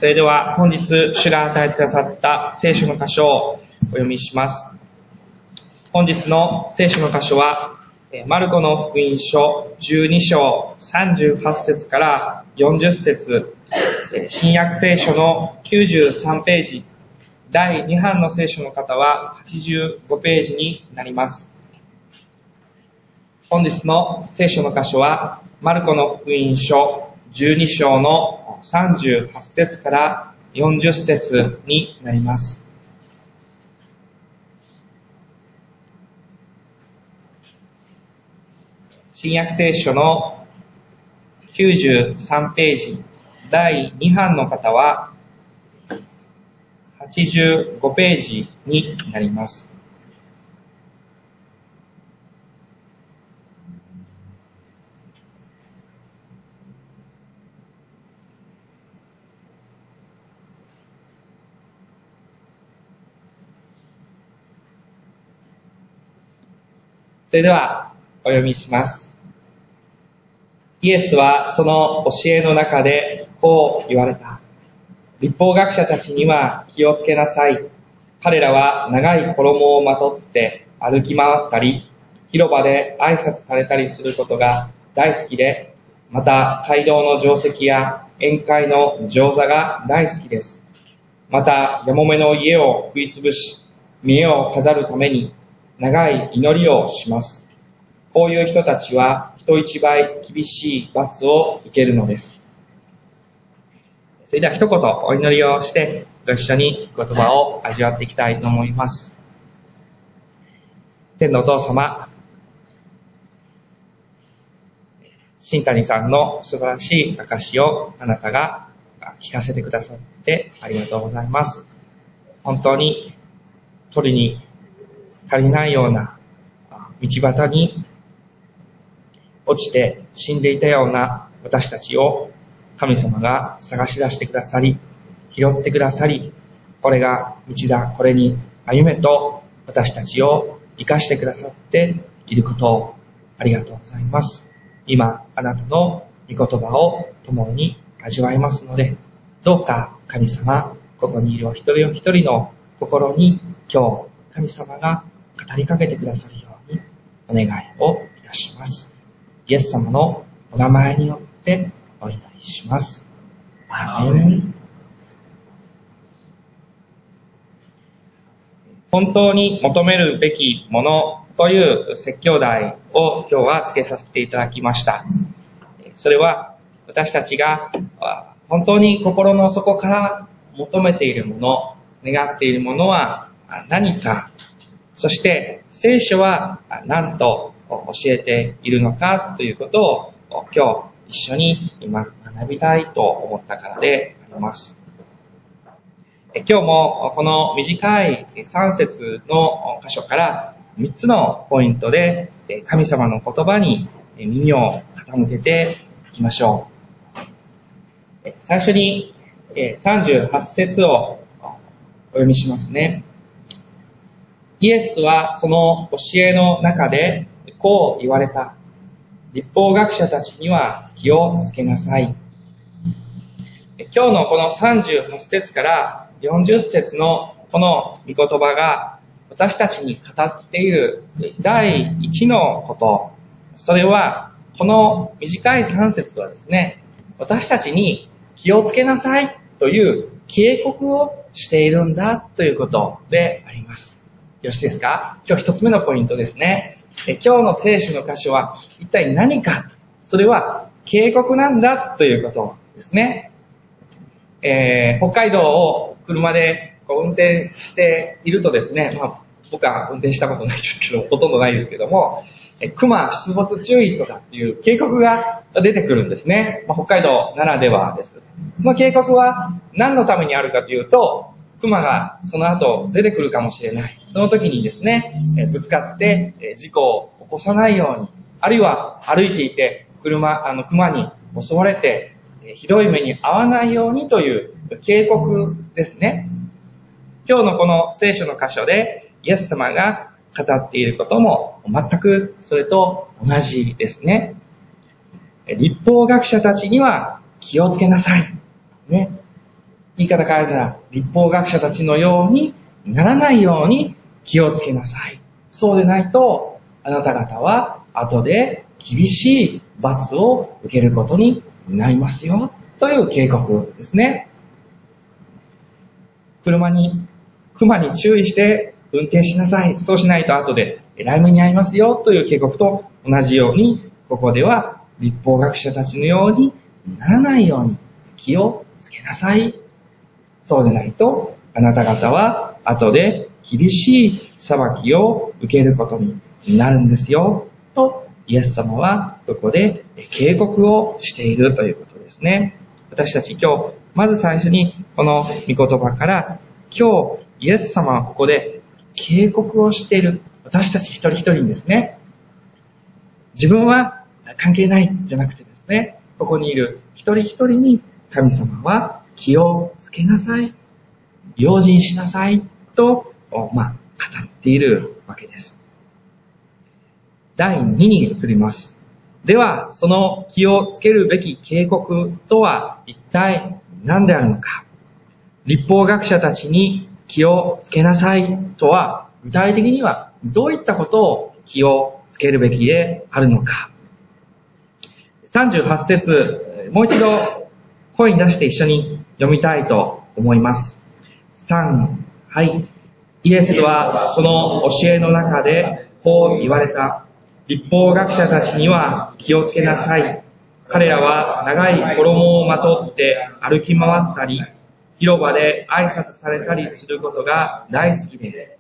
それでは本日主が与えてくださった聖書の箇所をお読みします。本日の聖書の箇所はマルコの福音書12章38節から40節、新約聖書の93ページ、第2版の聖書の方は85ページになります。本日の聖書の箇所はマルコの福音書12章の38節から40節になります。新約聖書の93ページ、第2版の方は85ページになります。それではお読みします。イエスはその教えの中でこう言われた。律法学者たちには気をつけなさい。彼らは長い衣をまとって歩き回ったり、広場で挨拶されたりすることが大好きで、また街道の定石や宴会の上座が大好きです。また、やもめの家を食いつぶし、見栄を飾るために長い祈りをします。こういう人たちは人一倍厳しい罰を受けるのです。それでは一言お祈りをしてご一緒に言葉を味わっていきたいと思います。天のお父様、新谷さんの素晴らしい証をあなたが聞かせてくださってありがとうございます。本当に取に足りないような道端に落ちて死んでいたような私たちを神様が探し出してくださり、拾ってくださり、これが道だ、これに歩めと私たちを生かしてくださっていることをありがとうございます。今、あなたの御言葉を共に味わいますので、どうか神様、ここにいるお一人お一人の心に今日神様が語りかけてくださるようにお願いをいたします。イエス様のお名前によってお祈りします。アーメン。本当に求めるべきものという説教題を今日はつけさせていただきました。それは私たちが本当に心の底から求めているもの、願っているものは何か、そして聖書は何と教えているのかということを今日一緒に今学びたいと思ったからであります。今日もこの短い3節の箇所から3つのポイントで神様の言葉に耳を傾けていきましょう。最初に38節をお読みしますね。イエスはその教えの中でこう言われた。律法学者たちには気をつけなさい。今日のこの38節から40節のこの御言葉が私たちに語っている第一のこと。それはこの短い3節はですね、私たちに気をつけなさいという警告をしているんだということであります。よろしいですか？今日一つ目のポイントですね。今日の聖書の箇所は一体何か？それは警告なんだということですね。北海道を車で運転しているとですね、僕は運転したことないですけど、ほとんどないですけども、熊出没注意とかっていう警告が出てくるんですね。北海道ならではです。その警告は何のためにあるかというと、熊がその後出てくるかもしれない。その時にですね、ぶつかって事故を起こさないように、あるいは歩いていて熊に襲われてひどい目に遭わないようにという警告ですね。今日のこの聖書の箇所でイエス様が語っていることも全くそれと同じですね。律法学者たちには気をつけなさい。ね。 言い方変えるなら、律法学者たちのようにならないように気をつけなさい。そうでないと、あなた方は後で厳しい罰を受けることになりますよ。という警告ですね。熊に注意して運転しなさい。そうしないと後で雷鳴に遭いますよ。という警告と同じように、ここでは律法学者たちのようにならないように気をつけなさい。そうでないと、あなた方は後で厳しい裁きを受けることになるんですよ。と、イエス様はここで警告をしているということですね。私たち今日、まず最初にこの御言葉から、今日、イエス様はここで警告をしている。私たち一人一人にですね、自分は関係ないじゃなくてですね、ここにいる一人一人に神様は気をつけなさい、用心しなさいと、語っているわけです。第2に移ります。では、その気をつけるべき警告とは一体何であるのか。律法学者たちに気をつけなさいとは、具体的にはどういったことを気をつけるべきであるのか。38節、もう一度声に出して一緒に読みたいと思います。3、はい。イエスはその教えの中でこう言われた。律法学者たちには気をつけなさい。彼らは長い衣をまとって歩き回ったり、広場で挨拶されたりすることが大好きで。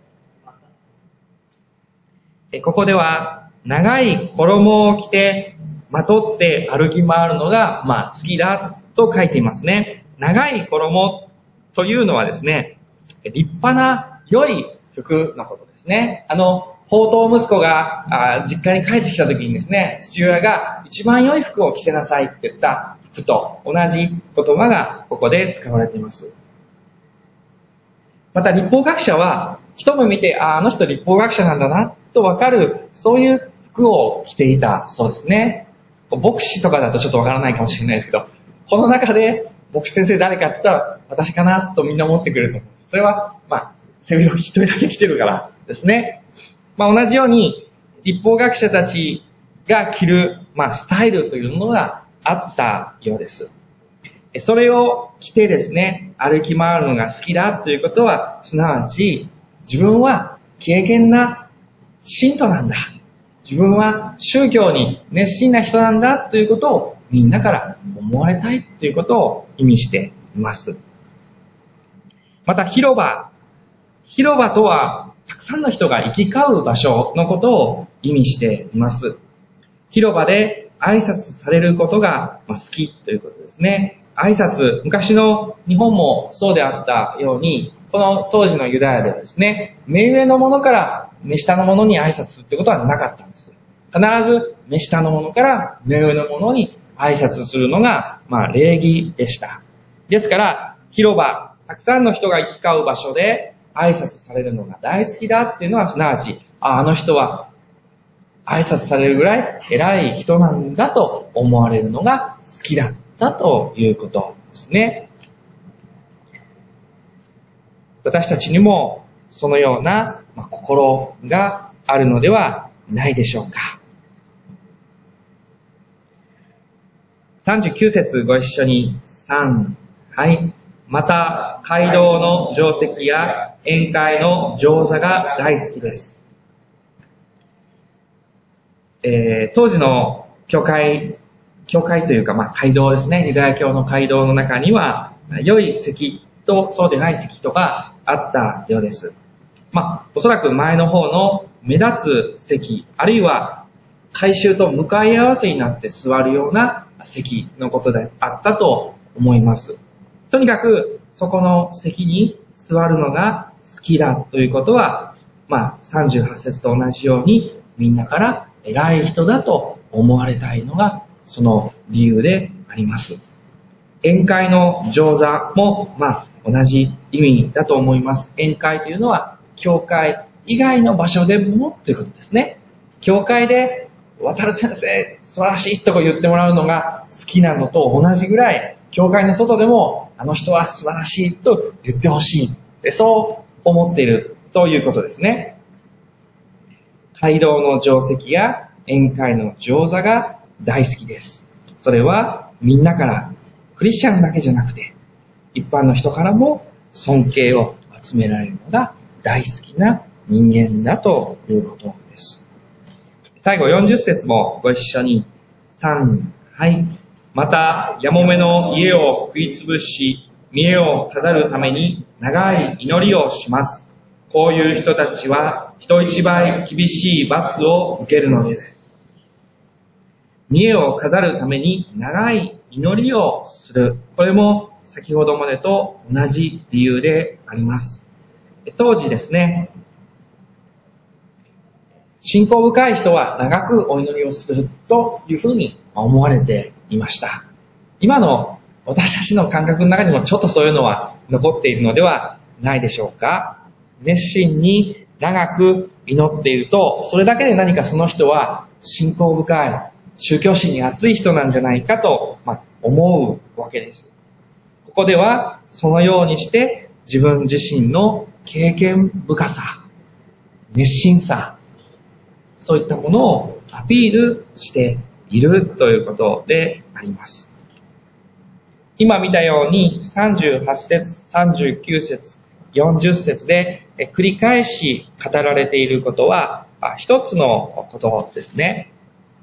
ここでは長い衣を着てまとって歩き回るのが好きだと書いていますね。長い衣というのはですね、立派な良い服のことですね。宝刀息子が実家に帰ってきた時にですね、父親が一番良い服を着せなさいって言った服と同じ言葉がここで使われています。また律法学者は一目見て、あの人律法学者なんだなとわかる、そういう服を着ていたそうですね。牧師とかだとちょっとわからないかもしれないですけど、この中で牧師先生誰かって言ったら私かなとみんな思ってくれると思います。それは背広一人だけ着てるからですね。同じように律法学者たちが着るスタイルというのがあったようです。それを着てですね、歩き回るのが好きだということは、すなわち自分は敬虔な信徒なんだ。自分は宗教に熱心な人なんだということをみんなから思われたいということを意味しています。また広場とはたくさんの人が行き交う場所のことを意味しています。広場で挨拶されることが好きということですね。挨拶、昔の日本もそうであったように、この当時のユダヤではですね、目上の者から目下の者に挨拶ってことはなかったんです。必ず目下の者から目上の者に挨拶するのが、礼儀でした。ですから、広場、たくさんの人が行き交う場所で挨拶されるのが大好きだっていうのは、すなわち、あの人は挨拶されるぐらい偉い人なんだと思われるのが好きだったということですね。私たちにもそのような心があるのではないでしょうか。39節ご一緒に。3、はい。また、街道の定石や宴会の上座が大好きです。当時の教会というか、街道ですね。ユダヤ教の街道の中には、良い席とそうでない席とかあったようです。おそらく前の方の目立つ席、あるいは改宗と向かい合わせになって座るような席のことであったと思います。とにかく、そこの席に座るのが好きだということは、38節と同じように、みんなから偉い人だと思われたいのが、その理由であります。宴会の上座も、同じ意味だと思います。宴会というのは、教会以外の場所でもということですね。教会で、渡る先生、素晴らしいと言ってもらうのが好きなのと同じぐらい、教会の外でも、 あの人は素晴らしいと言ってほしい。そう思っているということですね。街道の定石や宴会の上座が大好きです。それはみんなから、クリスチャンだけじゃなくて、一般の人からも尊敬を集められるのが大好きな人間だということです。最後40節もご一緒に。3、はい。また、やもめの家を食いつぶし、見栄を飾るために長い祈りをします。こういう人たちは人一倍厳しい罰を受けるのです。見栄を飾るために長い祈りをする。これも先ほどまでと同じ理由であります。当時ですね、信仰深い人は長くお祈りをするというふうに思われていました。今の私たちの感覚の中にもちょっとそういうのは残っているのではないでしょうか。熱心に長く祈っていると、それだけで何かその人は信仰深い、宗教心に熱い人なんじゃないかと、思うわけです。ここではそのようにして自分自身の経験深さ、熱心さ、そういったものをアピールしているということであります。今見たように38節、39節、40節で繰り返し語られていることは一つのことですね。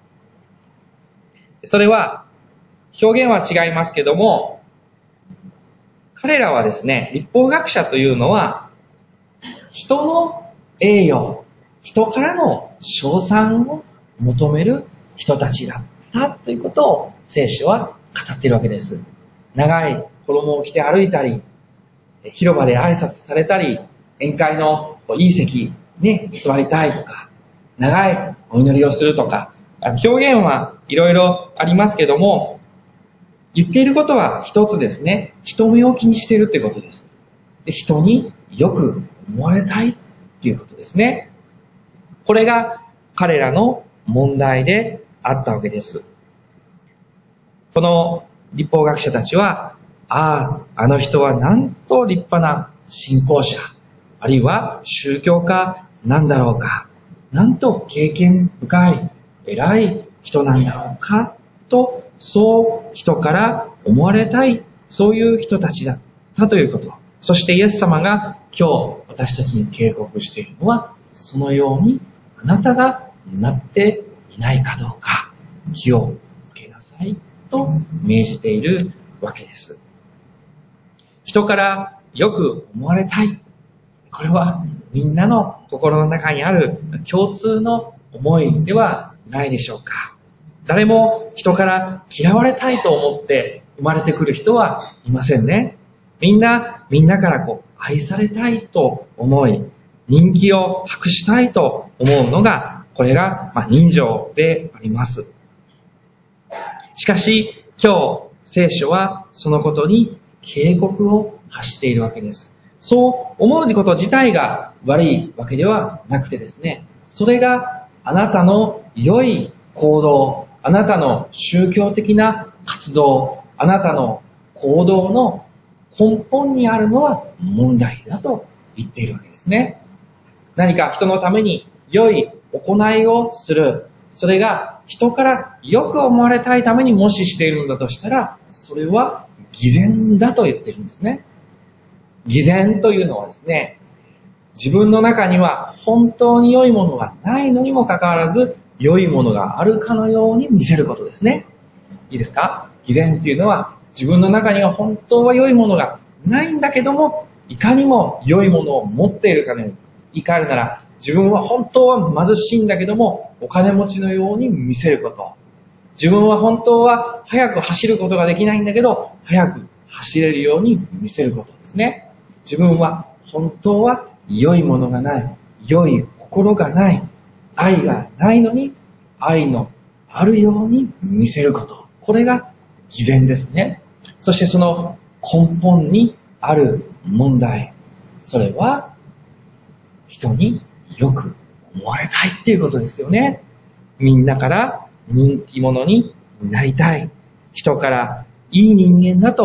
それは表現は違いますけども、彼らはですね、律法学者というのは人の栄誉、人からの称賛を求める人たちだったということを聖書は語っているわけです。長い衣を着て歩いたり、広場で挨拶されたり、宴会のいい席に座りたいとか、長いお祈りをするとか、表現はいろいろありますけども、言っていることは一つですね。人目を気にしているということです。で、人によく思われたいということですね。これが彼らの問題であったわけです。この律法学者たちは、あの人はなんと立派な信仰者、あるいは宗教家なんだろうか、なんと経験深い、偉い人なんだろうか、と、そう人から思われたい、そういう人たちだったということ。そしてイエス様が今日私たちに警告しているのは、そのようにあなたがなっていないかどうか、気をつけなさいと命じているわけです。人からよく思われたい。これはみんなの心の中にある共通の思いではないでしょうか。誰も人から嫌われたいと思って生まれてくる人はいませんね。みんなから愛されたいと思い、人気を博したいと思うのが、これが人情であります。しかし、今日、聖書はそのことに警告を発しているわけです。そう思うこと自体が悪いわけではなくてですね、それがあなたの良い行動、あなたの宗教的な活動、あなたの行動の根本にあるのは問題だと言っているわけですね。何か人のために良い行いをする。それが人からよく思われたいためにもししているのだとしたら、それは偽善だと言ってるんですね。偽善というのはですね、自分の中には本当に良いものがないのにもかかわらず、良いものがあるかのように見せることですね。いいですか？偽善っていうのは、自分の中には本当は良いものがないんだけども、いかにも良いものを持っているかのように、言い換えるなら、自分は本当は貧しいんだけども、お金持ちのように見せること。自分は本当は早く走ることができないんだけど、早く走れるように見せることですね。自分は本当は良いものがない、良い心がない、愛がないのに、愛のあるように見せること。これが偽善ですね。そしてその根本にある問題。それは、人によく思われたいっていうことですよね。みんなから人気者になりたい。人からいい人間だと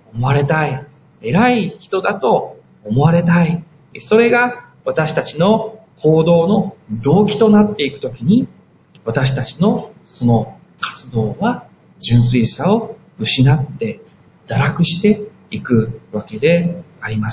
思われたい。偉い人だと思われたい。それが私たちの行動の動機となっていくときに、私たちのその活動は純粋さを失って堕落していくわけであります。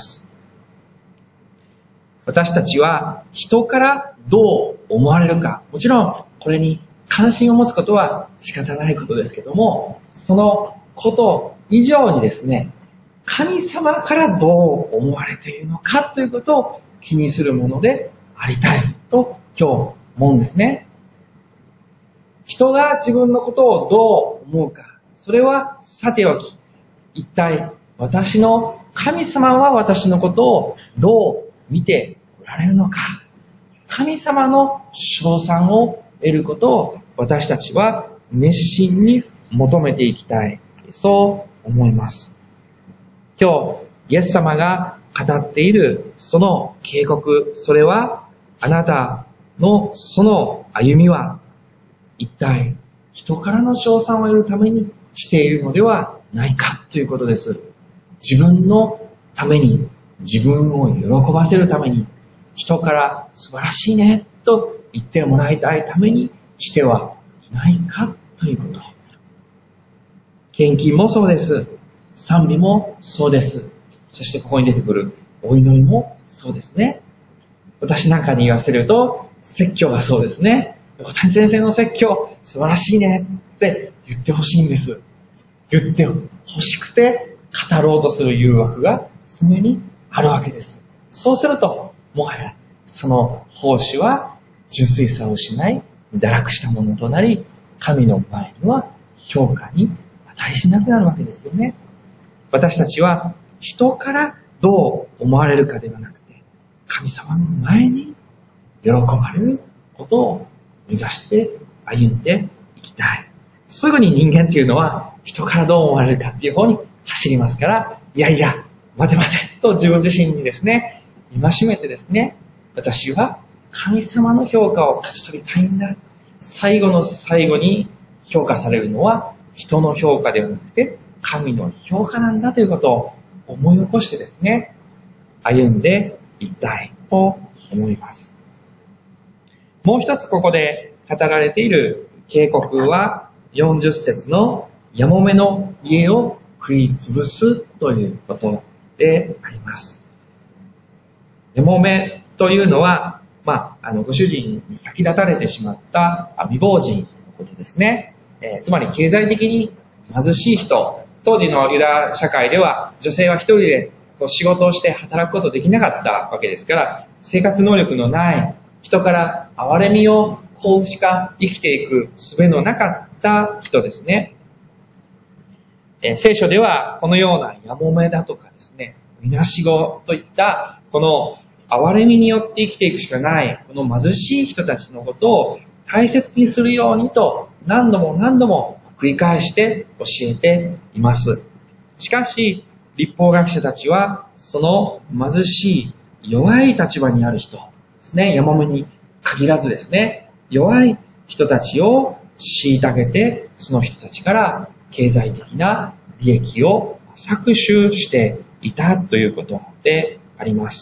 私たちは人からどう思われるか、もちろんこれに関心を持つことは仕方ないことですけども、そのこと以上にですね、神様からどう思われているのかということを気にするものでありたいと今日思うんですね。人が自分のことをどう思うか、それはさておき、一体私の神様は私のことをどう見ておられるのか、神様の称賛を得ることを私たちは熱心に求めていきたい、そう思います。今日イエス様が語っているその警告、それはあなたのその歩みは一体人からの称賛を得るためにしているのではないかということです。自分のために、自分を喜ばせるために、人から素晴らしいねと言ってもらいたいためにしてはいないかということ。献金もそうです。賛美もそうです。そしてここに出てくるお祈りもそうですね。私なんかに言わせると、説教がそうですね。小谷先生の説教素晴らしいねって言ってほしいんです。言って欲しくて語ろうとする誘惑が常にあるわけです。そうすると、もはやその奉仕は純粋さを失い、堕落したものとなり、神の前には評価に値しなくなるわけですよね。私たちは人からどう思われるかではなくて、神様の前に喜ばれることを目指して歩んでいきたい。すぐに人間っていうのは人からどう思われるかっていう方に走りますから、いやいや、待て待てと自分自身にですね、戒めてですね、私は神様の評価を勝ち取りたいんだ。最後の最後に評価されるのは人の評価ではなくて神の評価なんだということを思い起こしてですね、歩んでいきたいと思います。もう一つここで語られている警告は40節のやもめの家を食い潰すということであります。やもめというのは、ご主人に先立たれてしまった未亡人のことですね。つまり経済的に貧しい人、当時のユダヤ社会では女性は一人で仕事をして働くことできなかったわけですから、生活能力のない人から憐れみをこうしか生きていく術のなかった人ですね。聖書ではこのようなやもめだとかですね、みなしごといったこの憐れみによって生きていくしかないこの貧しい人たちのことを大切にするようにと何度も何度も繰り返して教えています。しかし律法学者たちはその貧しい弱い立場にある人ですね、やもめに限らずですね、弱い人たちを虐げてその人たちから経済的な利益を搾取していたということであります。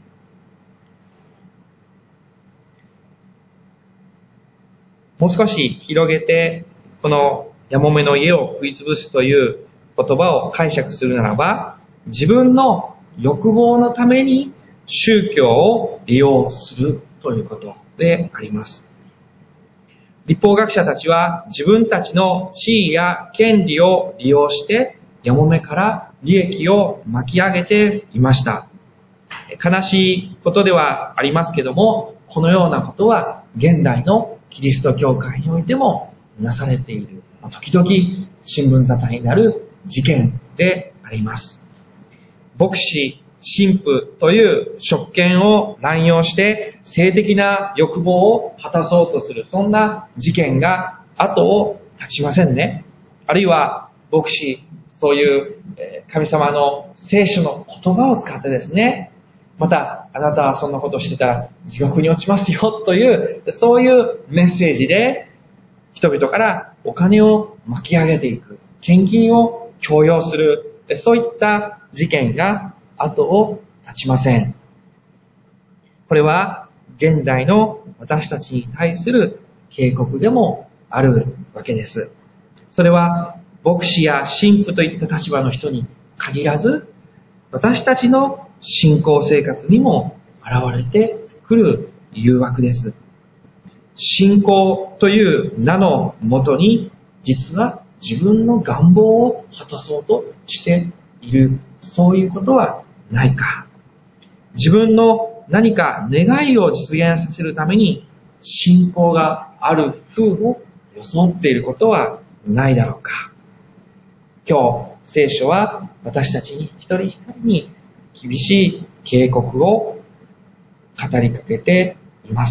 もう少し広げて、このやもめの家を食い潰すという言葉を解釈するならば、自分の欲望のために宗教を利用するということであります。律法学者たちは自分たちの地位や権利を利用してやもめから利益を巻き上げていました。悲しいことではありますけども、このようなことは現代のキリスト教会においてもなされている、時々新聞沙汰になる事件であります。牧師、神父という職権を乱用して性的な欲望を果たそうとする、そんな事件が後を絶ちませんね。あるいは牧師、そういう神様の聖書の言葉を使ってですね、またあなたはそんなことしてたら地獄に落ちますよという、そういうメッセージで人々からお金を巻き上げていく、献金を強要する、 そういった事件が後を絶ちません。これは現代の私たちに対する警告でもあるわけです。それは牧師や神父といった立場の人に限らず、私たちの信仰生活にも現れてくる誘惑です。信仰という名のもとに、実は自分の願望を果たそうとしている、そういうことはないか。自分の何か願いを実現させるために信仰がある風を装っていることはないだろうか。今日、聖書は私たちに一人一人に厳しい警告を語りかけています。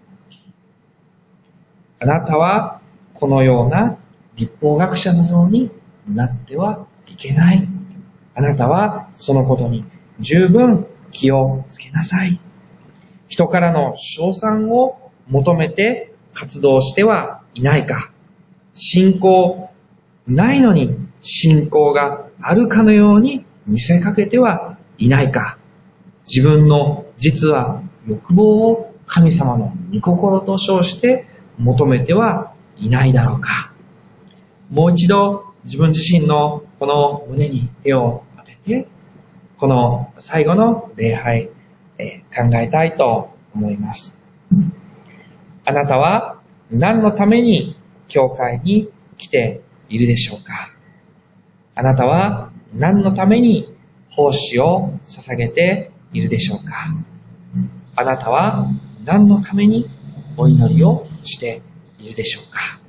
あなたはこのような律法学者のようになってはいけない。あなたはそのことに十分気をつけなさい。人からの称賛を求めて活動してはいないか。信仰ないのに信仰があるかのように見せかけてはいないか。自分の実は欲望を神様の御心と称して求めてはいないだろうか。もう一度自分自身のこの胸に手を当てて、この最後の礼拝、考えたいと思います。あなたは何のために教会に来ているでしょうか。あなたは何のために奉仕を捧げているでしょうか。あなたは何のためにお祈りをしているでしょうか。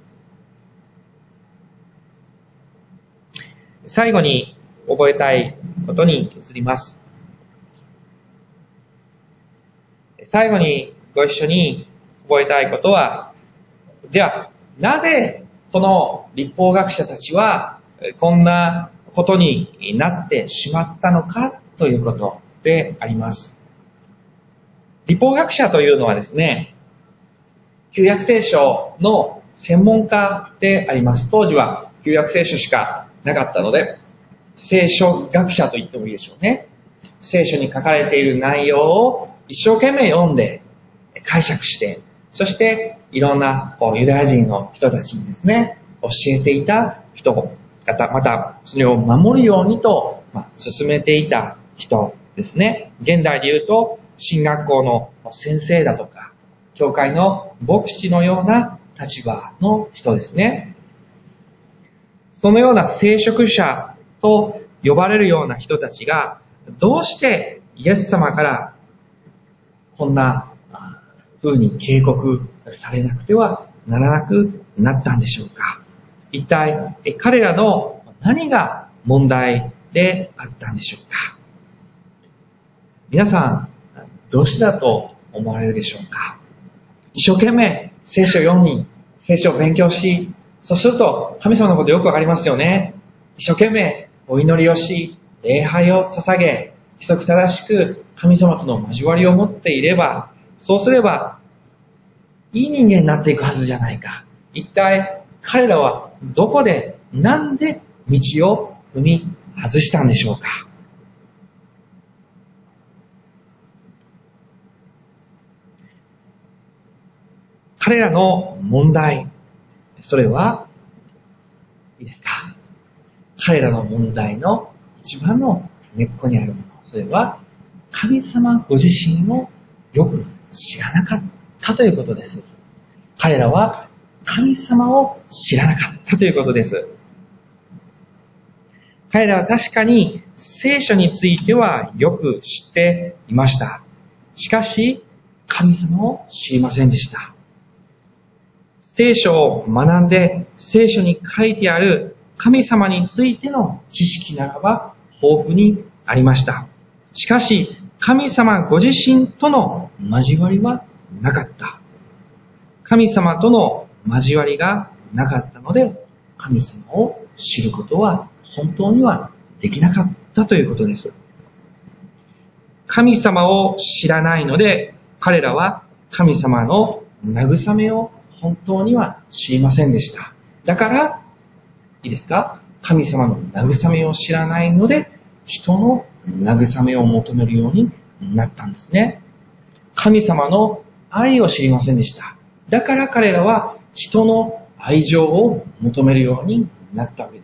最後に覚えたいことに移ります。最後にご一緒に覚えたいことは、では、なぜこの律法学者たちはこんなことになってしまったのかということであります。律法学者というのはですね、旧約聖書の専門家であります。当時は旧約聖書しかなかったので、聖書学者と言ってもいいでしょうね。聖書に書かれている内容を一生懸命読んで解釈して、そしていろんなユダヤ人の人たちにですね、教えていた人方、またそれを守るようにと進めていた人ですね。現代で言うと神学校の先生だとか、教会の牧師のような立場の人ですね。そのような聖職者と呼ばれるような人たちが、どうしてイエス様からこんな風に警告されなくてはならなくなったんでしょうか。一体彼らの何が問題であったんでしょうか。皆さん、どうしてだと思われるでしょうか。一生懸命聖書を読み、聖書を勉強し、そうすると神様のことよくわかりますよね。一生懸命お祈りをし、礼拝を捧げ、規則正しく神様との交わりを持っていれば、そうすればいい人間になっていくはずじゃないか。一体彼らはどこで、なんで道を踏み外したんでしょうか。彼らの問題、それは、いいですか。彼らの問題の一番の根っこにあるもの、それは神様ご自身をよく知らなかったということです。彼らは神様を知らなかったということです。彼らは確かに聖書についてはよく知っていました。しかし、神様を知りませんでした。聖書を学んで、聖書に書いてある神様についての知識ならば豊富にありました。しかし、神様ご自身との交わりはなかった。神様との交わりがなかったので、神様を知ることは本当にはできなかったということです。神様を知らないので、彼らは神様の慰めを本当には知りませんでした。だから、いいですか？ 神様の慰めを知らないので、人の慰めを求めるようになったんですね。神様の愛を知りませんでした。だから彼らは人の愛情を求めるようになったわけです。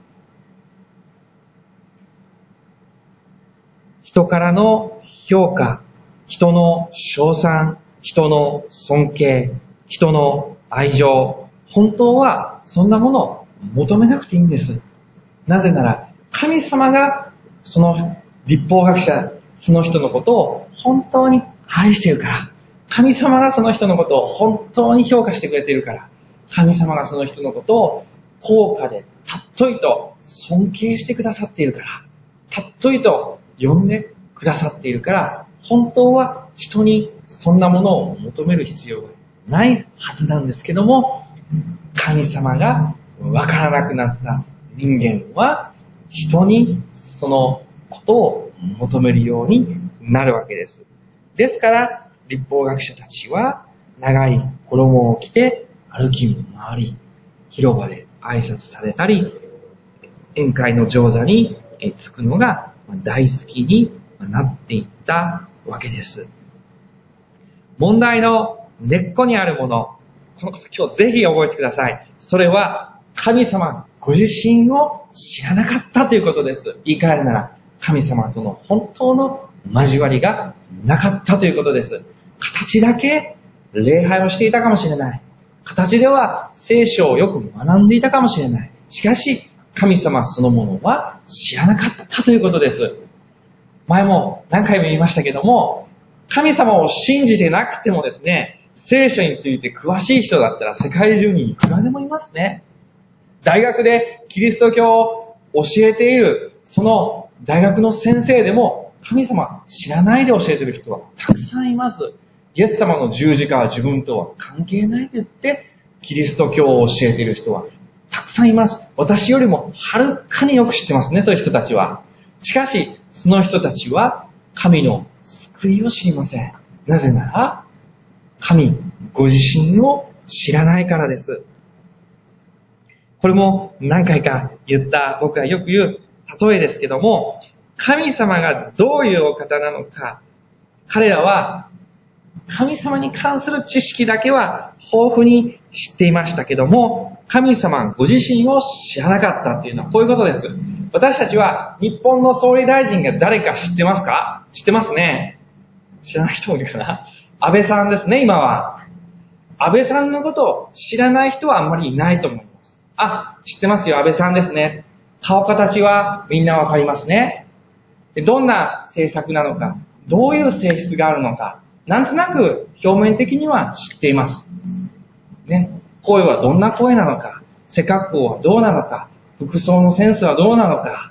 人からの評価、人の称賛、人の尊敬、人の愛情、本当はそんなものを求めなくていいんです。なぜなら神様がその律法学者、その人のことを本当に愛しているから、神様がその人のことを本当に評価してくれているから、神様がその人のことを高価でたっといと尊敬してくださっているから、たっといと呼んでくださっているから、本当は人にそんなものを求める必要がないはずなんですけども、神様がわからなくなった人間は人にそのことを求めるようになるわけです。ですから律法学者たちは長い衣を着て歩き回り、広場で挨拶されたり、宴会の上座に着くのが大好きになっていったわけです。問題の根っこにあるもの、このこと今日ぜひ覚えてください。それは神様ご自身を知らなかったということです。言い換えるなら神様との本当の交わりがなかったということです。形だけ礼拝をしていたかもしれない。形では聖書をよく学んでいたかもしれない。しかし神様そのものは知らなかったということです。前も何回も言いましたけども、神様を信じてなくてもですね、聖書について詳しい人だったら世界中にいくらでもいますね。大学でキリスト教を教えている、その大学の先生でも神様知らないで教えている人はたくさんいます。イエス様の十字架は自分とは関係ないと言って、キリスト教を教えている人はたくさんいます。私よりもはるかによく知ってますね、そういう人たちは。しかし、その人たちは神の救いを知りません。なぜなら、神ご自身を知らないからです。これも何回か言った僕がよく言う例えですけども、神様がどういうお方なのか、彼らは神様に関する知識だけは豊富に知っていましたけども、神様ご自身を知らなかったっていうのはこういうことです。私たちは日本の総理大臣が誰か知ってますか？知ってますね。知らない人もいるかな。安倍さんですね、今は。安倍さんのことを知らない人はあんまりいないと思います。あ、知ってますよ、安倍さんですね。顔形はみんなわかりますね。どんな政策なのか、どういう性質があるのか、なんとなく表面的には知っています。ね、声はどんな声なのか、背格好はどうなのか、服装のセンスはどうなのか、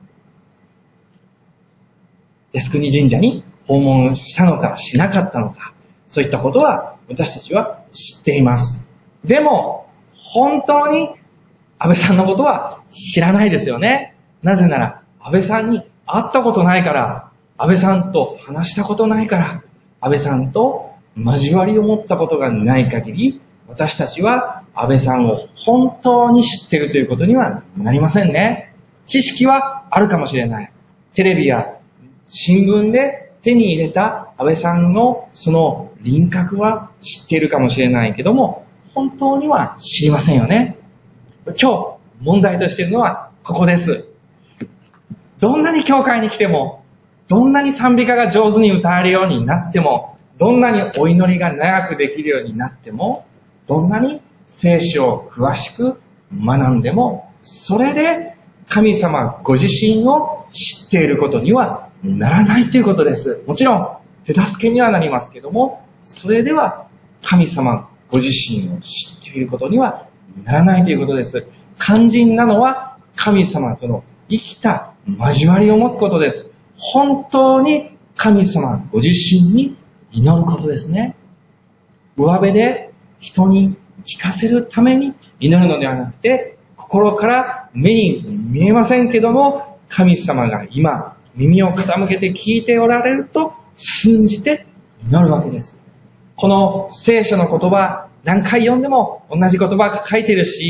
靖国神社に訪問したのかしなかったのか、そういったことは私たちは知っています。でも、本当に安倍さんのことは知らないですよね。なぜなら、安倍さんに会ったことないから、安倍さんと話したことないから、安倍さんと交わりを持ったことがない限り、私たちは安倍さんを本当に知っているということにはなりませんね。知識はあるかもしれない。テレビや新聞で手に入れた安倍さんのその輪郭は知っているかもしれないけども、本当には知りませんよね。今日問題としているのはここです。どんなに教会に来ても、どんなに賛美歌が上手に歌えるようになっても、どんなにお祈りが長くできるようになっても、どんなに聖書を詳しく学んでも、それで神様ご自身を知っていることにはならないということです。もちろん手助けにはなりますけども、それでは神様ご自身を知っていることにはならないということです。肝心なのは神様との生きた交わりを持つことです。本当に神様ご自身に祈ることですね。上辺で人に聞かせるために祈るのではなくて、心から目に見えませんけども、神様が今耳を傾けて聞いておられると信じて祈るわけです。この聖書の言葉、何回読んでも同じ言葉が書いてるし、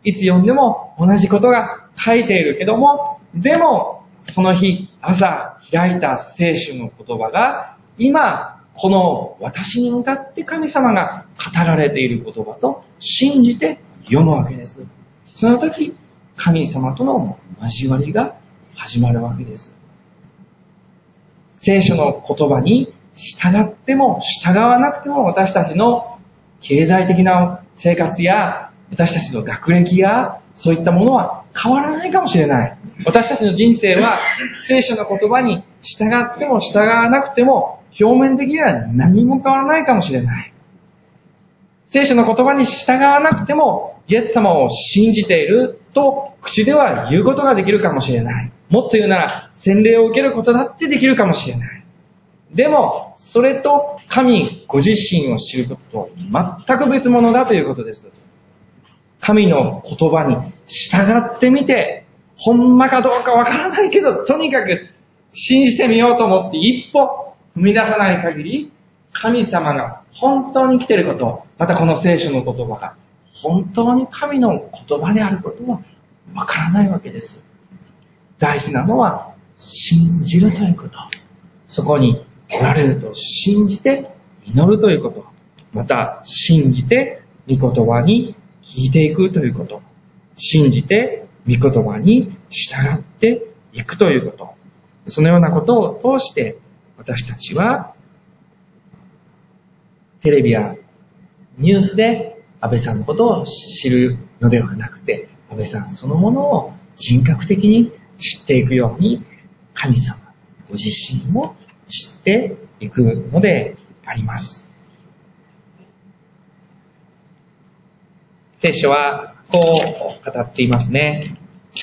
いつ読んでも同じことが書いているけども、でも、その日、朝開いた聖書の言葉が、今、この私に向かって神様が語られている言葉と信じて読むわけです。その時、神様との交わりが始まるわけです。聖書の言葉に従っても従わなくても私たちの経済的な生活や私たちの学歴やそういったものは変わらないかもしれない。私たちの人生は聖書の言葉に従っても従わなくても表面的には何も変わらないかもしれない。聖書の言葉に従わなくてもイエス様を信じていると口では言うことができるかもしれない。もっと言うなら洗礼を受けることだってできるかもしれない。でも、それと神ご自身を知ることと全く別物だということです。神の言葉に従ってみて、ほんまかどうかわからないけど、とにかく信じてみようと思って一歩踏み出さない限り、神様が本当に来ていること、またこの聖書の言葉が本当に神の言葉であることはわからないわけです。大事なのは信じるということ。そこにおられると信じて祈るということ。また信じて御言葉に聞いていくということ。信じて御言葉に従っていくということ。そのようなことを通して私たちはテレビやニュースで安倍さんのことを知るのではなくて、安倍さんそのものを人格的に知っていくように、神様ご自身も知っていくのであります。聖書はこう語っていますね。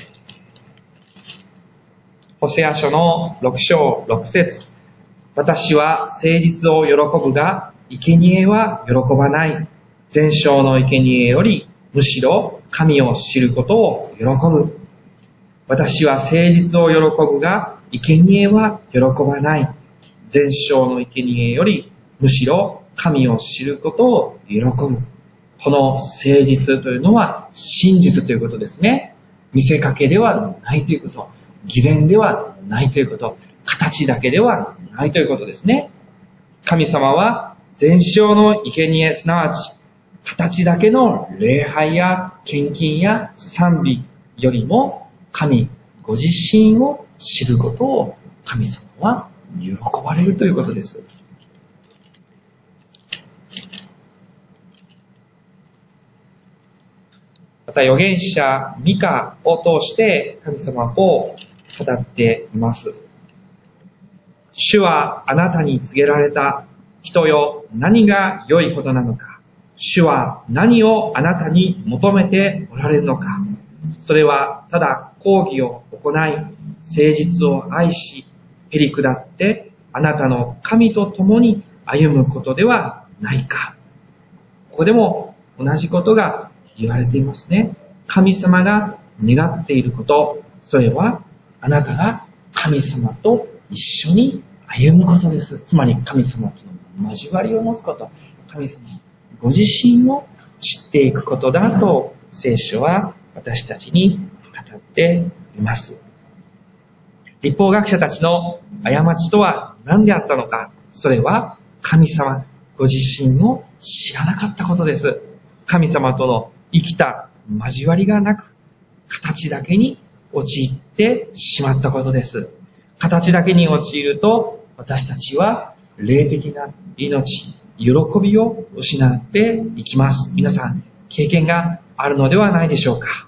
ホセア書の6章6節、私は誠実を喜ぶが、生贄は喜ばない。全焼の生贄より、むしろ神を知ることを喜ぶ。私は誠実を喜ぶが、生贄は喜ばない。全焼の生贄より、むしろ神を知ることを喜ぶ。この誠実というのは真実ということですね。見せかけではないということ。偽善ではないということ。形だけではないということですね。神様は全焼の生贄、すなわち形だけの礼拝や献金や賛美よりも神ご自身を知ることを神様は喜ばれるということです。また預言者ミカを通して神様はこう語っています。主はあなたに告げられた。人よ、何が良いことなのか。主は何をあなたに求めておられるのか。それはただ公義を行い、誠実を愛し、へり下ってあなたの神と共に歩むことではないか。ここでも同じことが言われていますね。神様が願っていること、それはあなたが神様と一緒に歩むことです。つまり神様との交わりを持つこと、神様ご自身を知っていくことだと聖書は私たちに語っています。律法学者たちの過ちとは何であったのか。それは神様ご自身を知らなかったことです。神様との生きた交わりがなく、形だけに陥ってしまったことです。形だけに陥ると、私たちは霊的な命、喜びを失っていきます。皆さん、経験があるのではないでしょうか。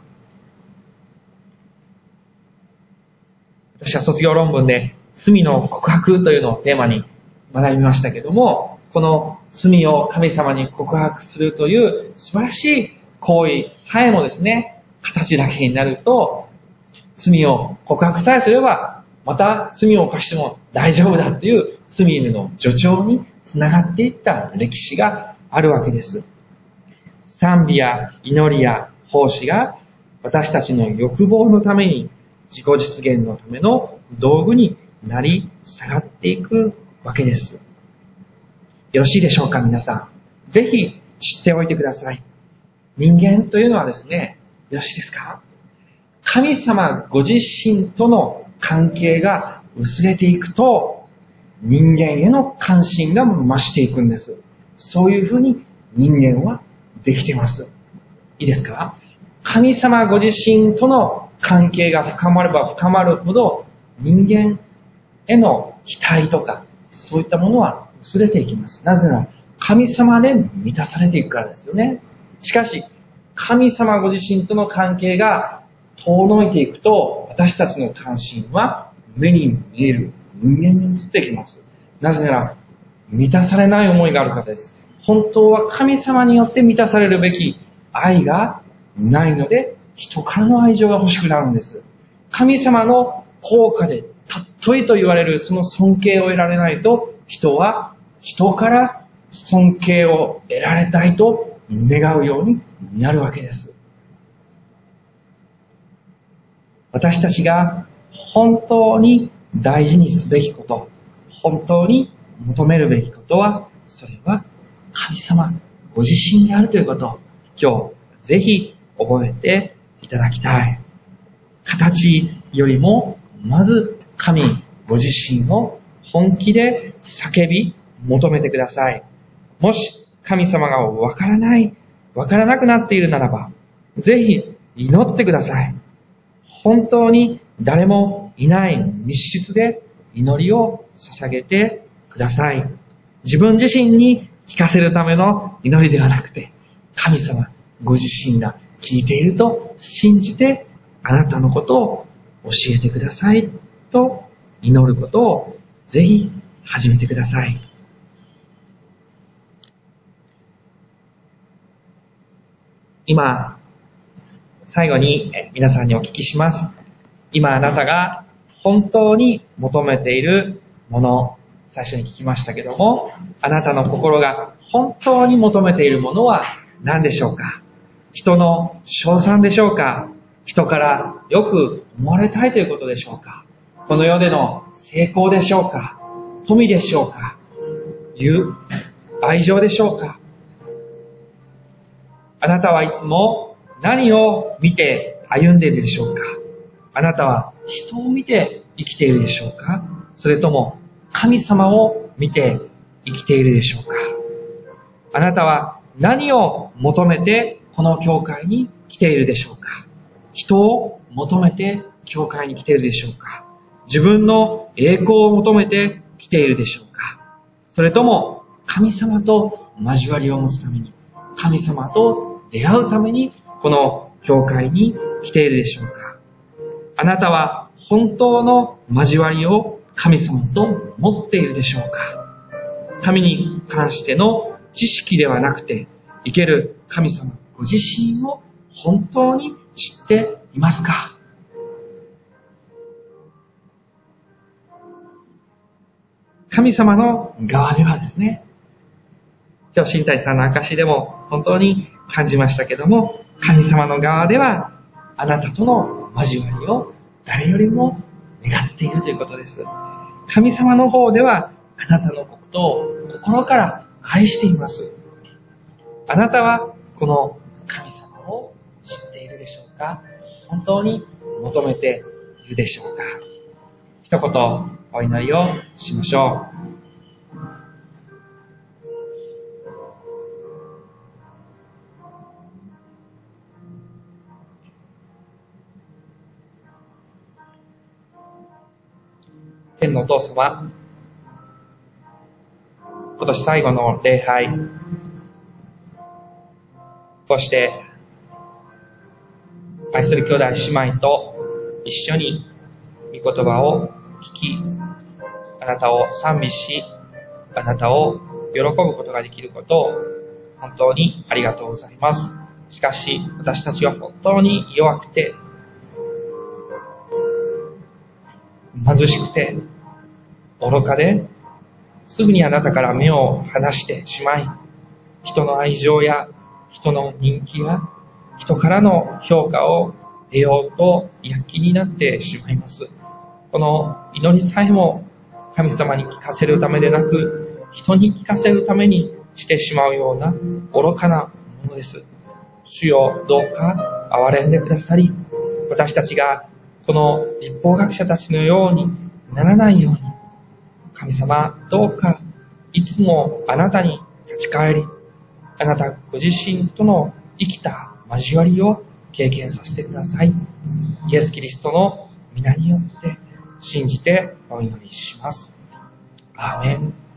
私は卒業論文で罪の告白というのをテーマに学びましたけども、この罪を神様に告白するという素晴らしい行為さえもですね、形だけになると、罪を告白さえすれば、また罪を犯しても大丈夫だっていう罪の助長につながっていった歴史があるわけです。賛美や祈りや奉仕が私たちの欲望のために自己実現のための道具になり下がっていくわけです。よろしいでしょうか、皆さん。ぜひ知っておいてください。人間というのはですね、 よろしいですか？神様ご自身との関係が薄れていくと、人間への関心が増していくんです。そういうふうに人間はできています。いいですか？神様ご自身との関係が深まれば深まるほど、人間への期待とか、そういったものは薄れていきます。なぜなら、神様で満たされていくからですよね。しかし、神様ご自身との関係が遠のいていくと、私たちの関心は目に見える人間に移ってきます。なぜなら、満たされない思いがあるからです。本当は神様によって満たされるべき愛がないので、人からの愛情が欲しくなるんです。神様の効果で尊いと言われるその尊敬を得られないと、人は人から尊敬を得られたいと願うようになるわけです。私たちが本当に大事にすべきこと、本当に求めるべきことは、それは神様ご自身であるということを今日ぜひ覚えていただきたい。形よりもまず神ご自身を本気で叫び求めてください。もし神様がわからなくなっているならば、ぜひ祈ってください。本当に誰もいない密室で祈りを捧げてください。自分自身に聞かせるための祈りではなくて、神様ご自身が聞いていると信じて、あなたのことを教えてくださいと祈ることをぜひ始めてください。今、最後に皆さんにお聞きします。今あなたが本当に求めているもの、最初に聞きましたけども、あなたの心が本当に求めているものは何でしょうか？人の称賛でしょうか？人からよく思われたいということでしょうか？この世での成功でしょうか？富でしょうか？愛情でしょうか？あなたはいつも何を見て歩んでいるでしょうか？あなたは人を見て生きているでしょうか？それとも神様を見て生きているでしょうか？あなたは何を求めてこの教会に来ているでしょうか？人を求めて教会に来ているでしょうか？自分の栄光を求めて来ているでしょうか？それとも神様と交わりを持つために、神様と出会うためにこの教会に来ているでしょうか？あなたは本当の交わりを神様と持っているでしょうか？神に関しての知識ではなくて、生ける神様ご自身を本当に知っていますか？神様の側ではですね、今日新谷さんの証でも本当に感じましたけども、神様の側ではあなたとの交わりを誰よりも願っているということです。神様の方ではあなたのことを心から愛しています。あなたはこの神様を知っているでしょうか？本当に求めているでしょうか？一言お祈りをしましょう。天のお父様、今年最後の礼拝、こうして愛する兄弟姉妹と一緒に御言葉を聞き、あなたを賛美し、あなたを喜ぶことができることを本当にありがとうございます。しかし私たちは本当に弱くて、貧しくて、愚かで、すぐにあなたから目を離してしまい、人の愛情や人の人気や人からの評価を得ようと躍起になってしまいます。この祈りさえも神様に聞かせるためでなく、人に聞かせるためにしてしまうような愚かなものです。主よ、どうか憐れんでくださり、私たちがこの律法学者たちのようにならないように、神様、どうかいつもあなたに立ち返り、あなたご自身との生きた交わりを経験させてください。イエス・キリストの皆によって信じてお祈りします。アーメン。